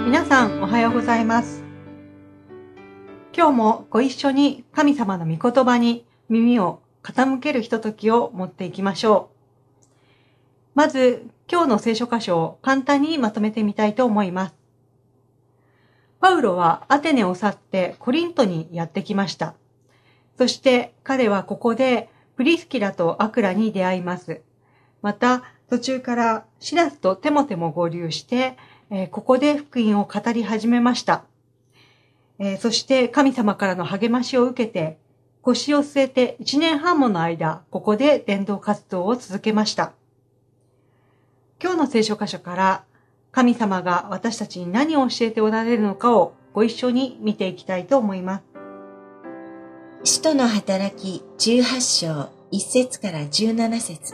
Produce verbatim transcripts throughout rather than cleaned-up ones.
皆さんおはようございます。今日もご一緒に神様の御言葉に耳を傾けるひとときを持っていきましょう。まず今日の聖書箇所を簡単にまとめてみたいと思います。パウロはアテネを去ってコリントにやってきました。そして彼はここでプリスキラとアクラに出会います。また途中からシラスとテモテも合流して、えー、ここで福音を語り始めました。えー、そして神様からの励ましを受けて腰を据えていちねんはんもの間、ここで伝道活動を続けました。今日の聖書箇所から神様が私たちに何を教えておられるのかをご一緒に見ていきたいと思います。 使徒の働きじゅうはち章いち節からじゅうなな節。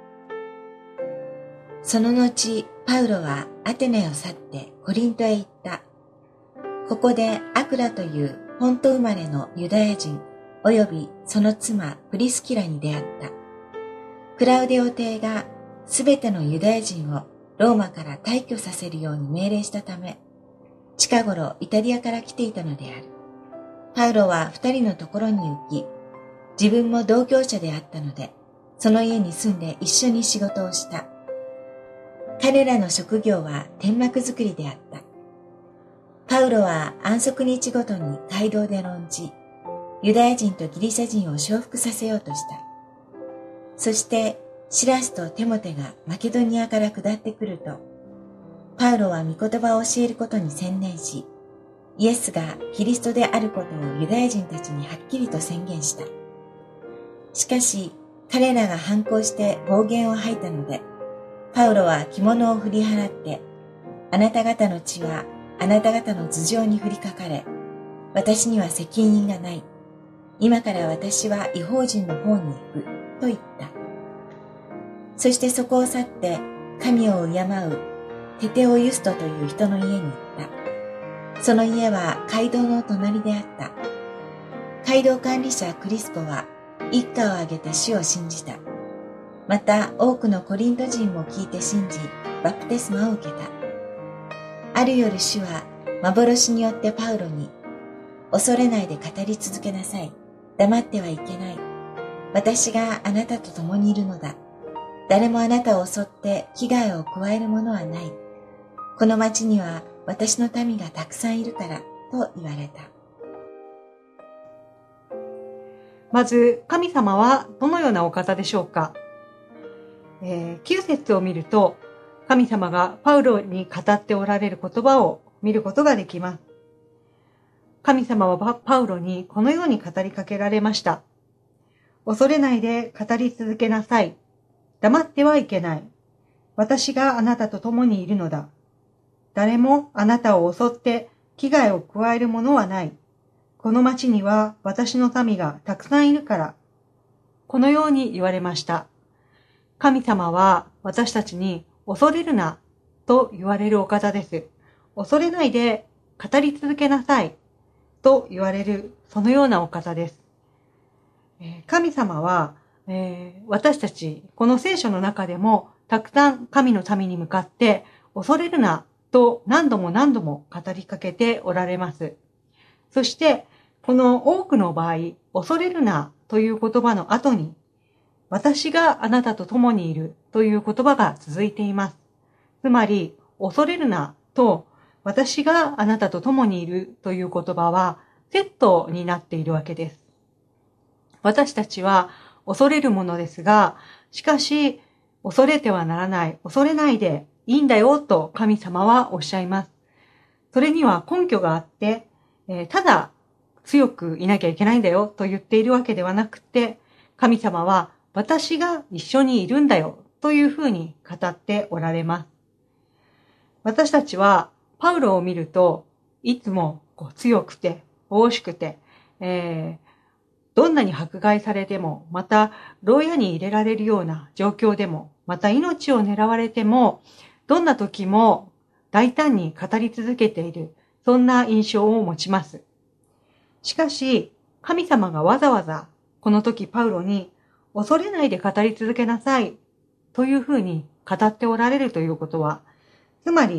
その後、パウロはアテネを去ってコリントへ行った。ここでアクラという本土生まれのユダヤ人およびその妻プリスキラに出会った。クラウデオ帝がすべてのユダヤ人をローマから退去させるように命令したため、近頃イタリアから来ていたのである。パウロは二人のところに行き、自分も同居者であったので、その家に住んで一緒に仕事をした。彼らの職業は天幕作りであった。パウロは安息日ごとに街道で論じ、ユダヤ人とギリシャ人を承服させようとした。そしてシラスとテモテがマケドニアから下ってくると、パウロは御言葉を教えることに専念し、イエスがキリストであることをユダヤ人たちにはっきりと宣言した。しかし彼らが反抗して暴言を吐いたので、パウロは着物を振り払って、あなた方の血はあなた方の頭上に降りかかれ、私には責任がない。今から私は異邦人の方に行く、と言った。そしてそこを去って、神を敬うテテオユストという人の家に行った。その家は街道の隣であった。街道管理者クリスポは一家を挙げて主を信じた。また多くのコリント人も聞いて信じ、バプテスマを受けた。ある夜主は幻によってパウロに、恐れないで語り続けなさい。黙ってはいけない。私があなたと共にいるのだ。誰もあなたを襲って危害を加えるものはない。この町には私の民がたくさんいるから、と言われた。 まず、神様はどのようなお方でしょうか。えー、きゅう節を見ると、神様がパウロに語っておられる言葉を見ることができます。神様はパウロにこのように語りかけられました。恐れないで語り続けなさい。黙ってはいけない。私があなたと共にいるのだ。誰もあなたを襲って危害を加えるものはない。この町には私の民がたくさんいるから。このように言われました。神様は私たちに恐れるなと言われるお方です。恐れないで語り続けなさいと言われるそのようなお方です。神様は、えー、私たちこの聖書の中でもたくさん神の民に向かって恐れるなと何度も何度も語りかけておられます。そしてこの多くの場合、恐れるなという言葉の後に私があなたと共にいるという言葉が続いています。つまり、恐れるなと私があなたと共にいるという言葉はセットになっているわけです。私たちは恐れるものですが、しかし恐れてはならない、恐れないでいいんだよと神様はおっしゃいます。それには根拠があって、えー、ただ強くいなきゃいけないんだよと言っているわけではなくて、神様は私が一緒にいるんだよというふうに語っておられます。私たちはパウロを見るといつもこう強くて大しくて、えー、どんなに迫害されても、また牢屋に入れられるような状況でも、また命を狙われても、どんな時も大胆に語り続けている、そんな印象を持ちます。しかし神様がわざわざこの時パウロに恐れないで語り続けなさいというふうに語っておられるということは、つまり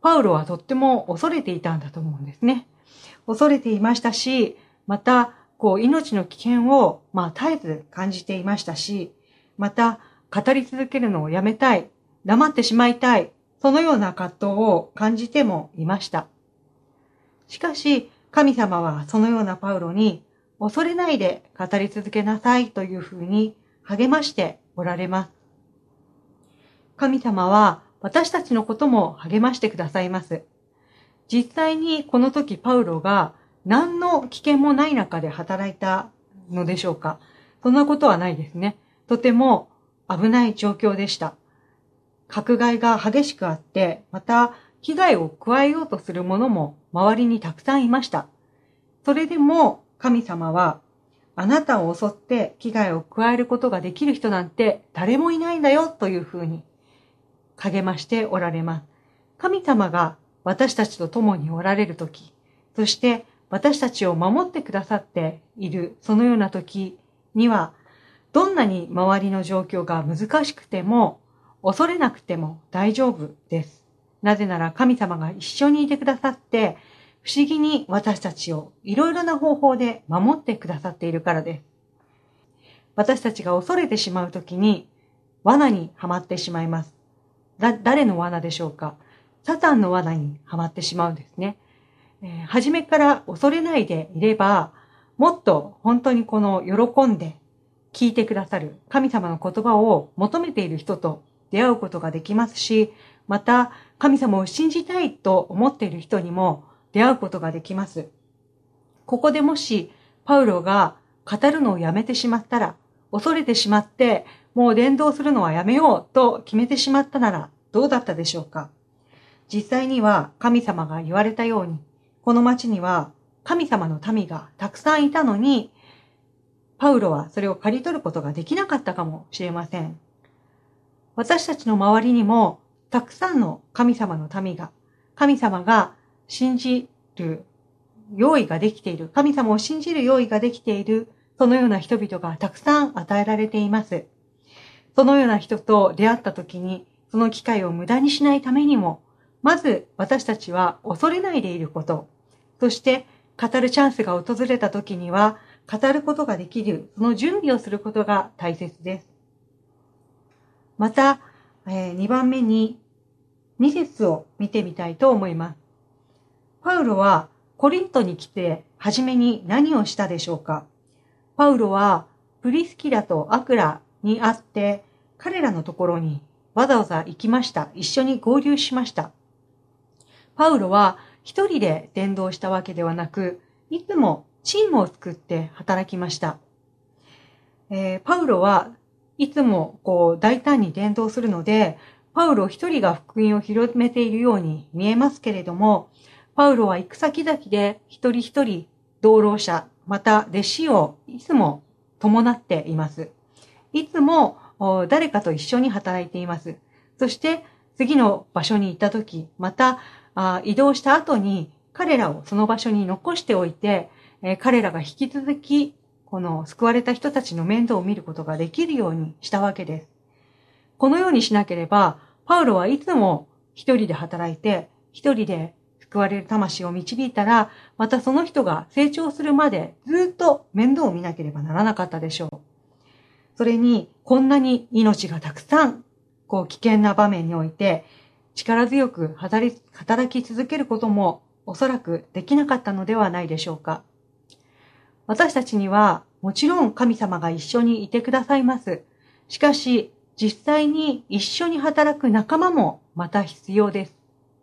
パウロはとっても恐れていたんだと思うんですね。恐れていましたし、また、こう、命の危険を、まあ、絶えず感じていましたし、また、語り続けるのをやめたい、黙ってしまいたい、そのような葛藤を感じてもいました。しかし、神様はそのようなパウロに、恐れないで語り続けなさいというふうに励ましておられます。神様は私たちのことも励ましてくださいます。実際にこの時パウロが何の危険もない中で働いたのでしょうか。そんなことはないですね。とても危ない状況でした。迫害が激しくあって、また危害を加えようとする者も周りにたくさんいました。それでも神様はあなたを襲って危害を加えることができる人なんて誰もいないんだよというふうに励ましておられます。神様が私たちと共におられるとき、そして私たちを守ってくださっているそのようなときには、どんなに周りの状況が難しくても、恐れなくても大丈夫です。なぜなら神様が一緒にいてくださって、不思議に私たちをいろいろな方法で守ってくださっているからです。私たちが恐れてしまうときに、罠にはまってしまいます。だ、誰の罠でしょうか？サタンの罠にはまってしまうんですね。えー、初めから恐れないでいれば、もっと本当にこの喜んで聞いてくださる神様の言葉を求めている人と出会うことができますし、また神様を信じたいと思っている人にも出会うことができます。ここでもしパウロが語るのをやめてしまったら、恐れてしまって、もう伝道するのはやめようと決めてしまったならどうだったでしょうか。実際には神様が言われたように、この町には神様の民がたくさんいたのに、パウロはそれを刈り取ることができなかったかもしれません。私たちの周りにもたくさんの神様の民が、神様が信じる用意ができている、神様を信じる用意ができている、そのような人々がたくさん与えられています。そのような人と出会ったときに、その機会を無駄にしないためにも、まず私たちは恐れないでいること、そして語るチャンスが訪れたときには、語ることができる、その準備をすることが大切です。また、えー、にばんめにに節を見てみたいと思います。パウロはコリントに来て初めに何をしたでしょうか。パウロはプリスキラとアクラに会って彼らのところにわざわざ行きました。一緒に合流しました。パウロは一人で伝道したわけではなく、いつもチームを作って働きました。えー、パウロはいつもこう大胆に伝道するので、パウロ一人が福音を広めているように見えますけれども、パウロは行く先々で一人一人同労者、また弟子をいつも伴っています。いつも誰かと一緒に働いています。そして次の場所に行ったとき、また移動した後に彼らをその場所に残しておいて、彼らが引き続きこの救われた人たちの面倒を見ることができるようにしたわけです。このようにしなければ、パウロはいつも一人で働いて、一人で救われる魂を導いたら、またその人が成長するまでずっと面倒を見なければならなかったでしょう。それに、こんなに命がたくさん、こう危険な場面において、力強く働き続けることもおそらくできなかったのではないでしょうか。私たちにはもちろん神様が一緒にいてくださいます。しかし、実際に一緒に働く仲間もまた必要です。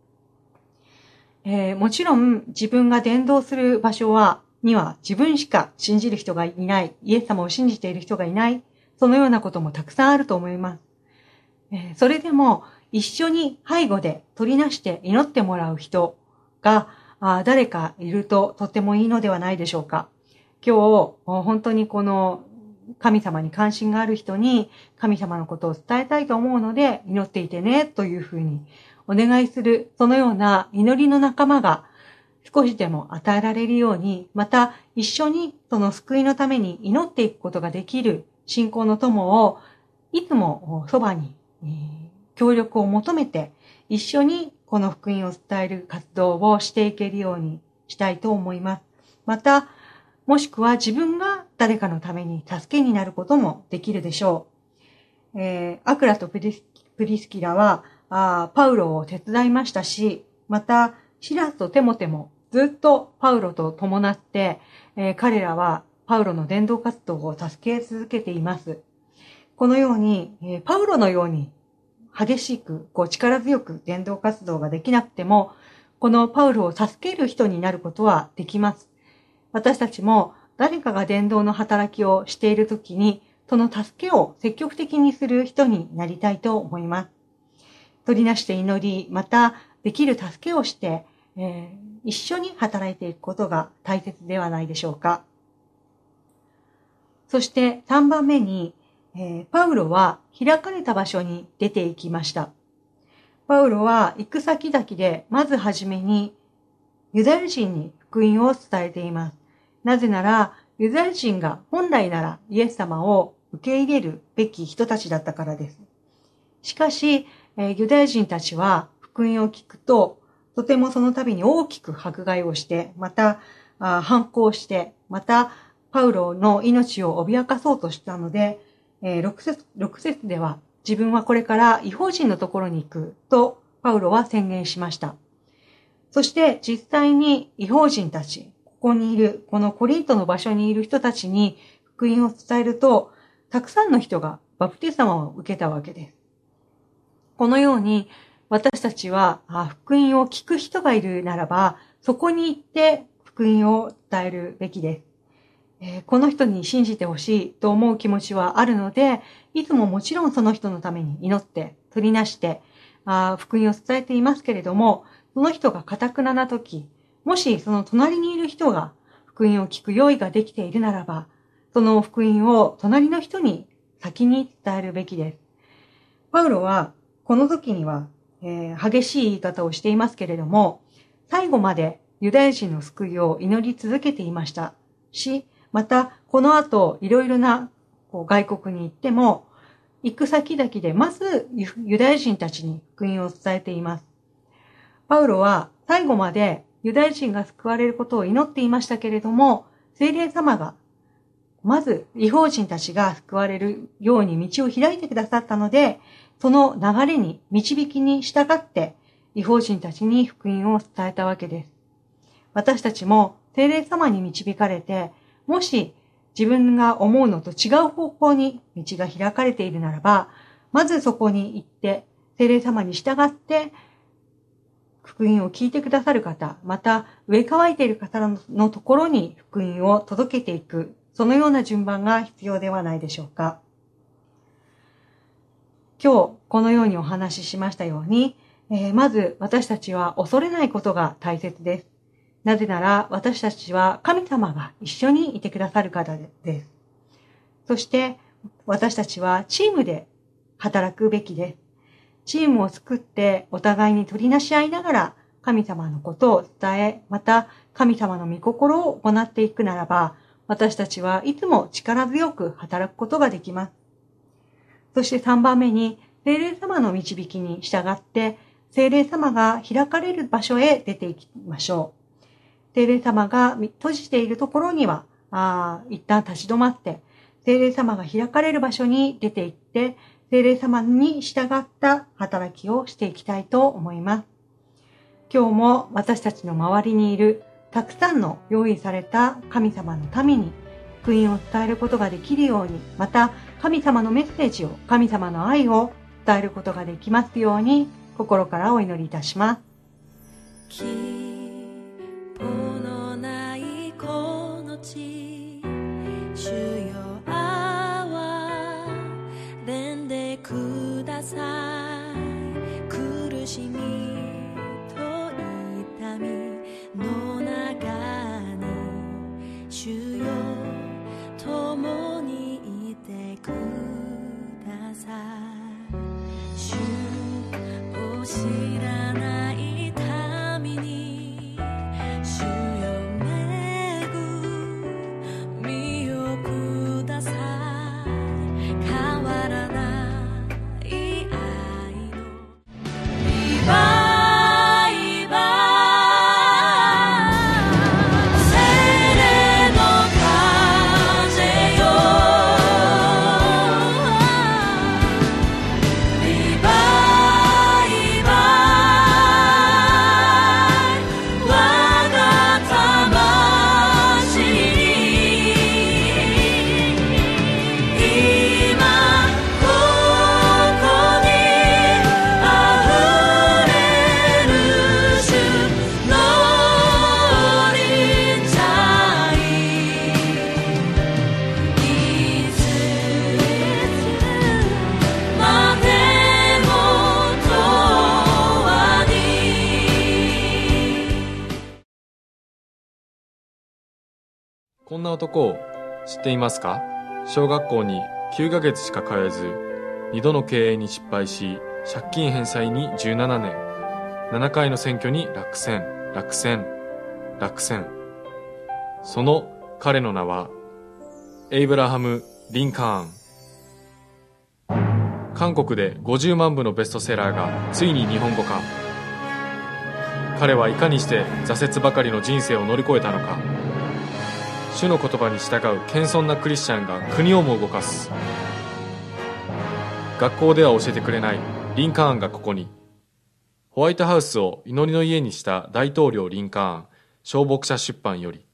えー、もちろん自分が伝道する場所は、には自分しか信じる人がいない、イエス様を信じている人がいない、そのようなこともたくさんあると思います。えー、それでも一緒に背後で取りなして祈ってもらう人があ誰かいるととてもいいのではないでしょうか。今日本当にこの神様に関心がある人に神様のことを伝えたいと思うので祈っていてねというふうにお願いする、そのような祈りの仲間が少しでも与えられるように、また一緒にその救いのために祈っていくことができる信仰の友をいつもそばに協力を求めて一緒にこの福音を伝える活動をしていけるようにしたいと思います。また、もしくは自分が誰かのために助けになることもできるでしょう。えー、アクラとプリス、プリスキラはあパウロを手伝いましたし、またシラスとテモテもずっとパウロと伴って、えー、彼らはパウロの伝道活動を助け続けています。このように、えー、パウロのように激しく、こう力強く伝道活動ができなくても、このパウロを助ける人になることはできます。私たちも誰かが伝道の働きをしているときに、その助けを積極的にする人になりたいと思います。取りなして祈り、またできる助けをして、えー、一緒に働いていくことが大切ではないでしょうか。そしてさんばんめに、えー、パウロは開かれた場所に出て行きました。パウロは行く先々でまずはじめにユダヤ人に福音を伝えています。なぜならユダヤ人が本来ならイエス様を受け入れるべき人たちだったからです。しかし、えー、ユダヤ人たちは福音を聞くととてもその度に大きく迫害をして、またあ反抗して、またパウロの命を脅かそうとしたので、えー、ろく節、ろく節では自分はこれから異邦人のところに行くとパウロは宣言しました。そして実際に異邦人たち、ここにいる、このコリントの場所にいる人たちに福音を伝えると、たくさんの人がバプテスマを受けたわけです。このように私たちは福音を聞く人がいるならば、そこに行って福音を伝えるべきです。えー、この人に信じてほしいと思う気持ちはあるので、いつももちろんその人のために祈って取りなしてあ福音を伝えていますけれども、その人が堅くなな時、もしその隣にいる人が福音を聞く用意ができているならば、その福音を隣の人に先に伝えるべきです。パウロはこの時には、えー、激しい言い方をしていますけれども、最後までユダヤ人の救いを祈り続けていましたし、またこの後いろいろなこう外国に行っても、行く先々でまずユダヤ人たちに福音を伝えています。パウロは最後までユダヤ人が救われることを祈っていましたけれども、聖霊様がまず異邦人たちが救われるように道を開いてくださったので、その流れに導きに従って異邦人たちに福音を伝えたわけです。私たちも聖霊様に導かれて、もし自分が思うのと違う方向に道が開かれているならば、まずそこに行って聖霊様に従って福音を聞いてくださる方、また植え乾いている方のところに福音を届けていく、そのような順番が必要ではないでしょうか。今日このようにお話ししましたように、えー、まず私たちは恐れないことが大切です。なぜなら私たちは神様が一緒にいてくださる方です。そして私たちはチームで働くべきです。チームを作ってお互いに取りなし合いながら神様のことを伝え、また神様の御心を行っていくならば、私たちはいつも力強く働くことができます。そしてさんばんめに、聖霊様の導きに従って、聖霊様が開かれる場所へ出ていきましょう。聖霊様が閉じているところには、あ一旦立ち止まって、聖霊様が開かれる場所に出て行って、聖霊様に従った働きをしていきたいと思います。今日も私たちの周りにいるたくさんの用意された神様のために福音を伝えることができるように、また神様のメッセージを、神様の愛を伝えることができますように、心からお祈りいたします。希望のないこの地、主よ憐れんでください。苦しみと痛みの中に主よ共にいてください。主を知らないこんな男を知っていますか？小学校にきゅうかげつしか通えず、にどの経営に失敗し、借金返済にじゅうななねん、ななかいの選挙に落選、落選、落選。その彼の名は、エイブラハム・リンカーン。韓国でごじゅうまんぶのベストセラーがついに日本語化。彼はいかにして挫折ばかりの人生を乗り越えたのか。主の言葉に従う謙遜なクリスチャンが国をも動かす。学校では教えてくれないリンカーンがここに。ホワイトハウスを祈りの家にした大統領リンカーン、小牧者出版より。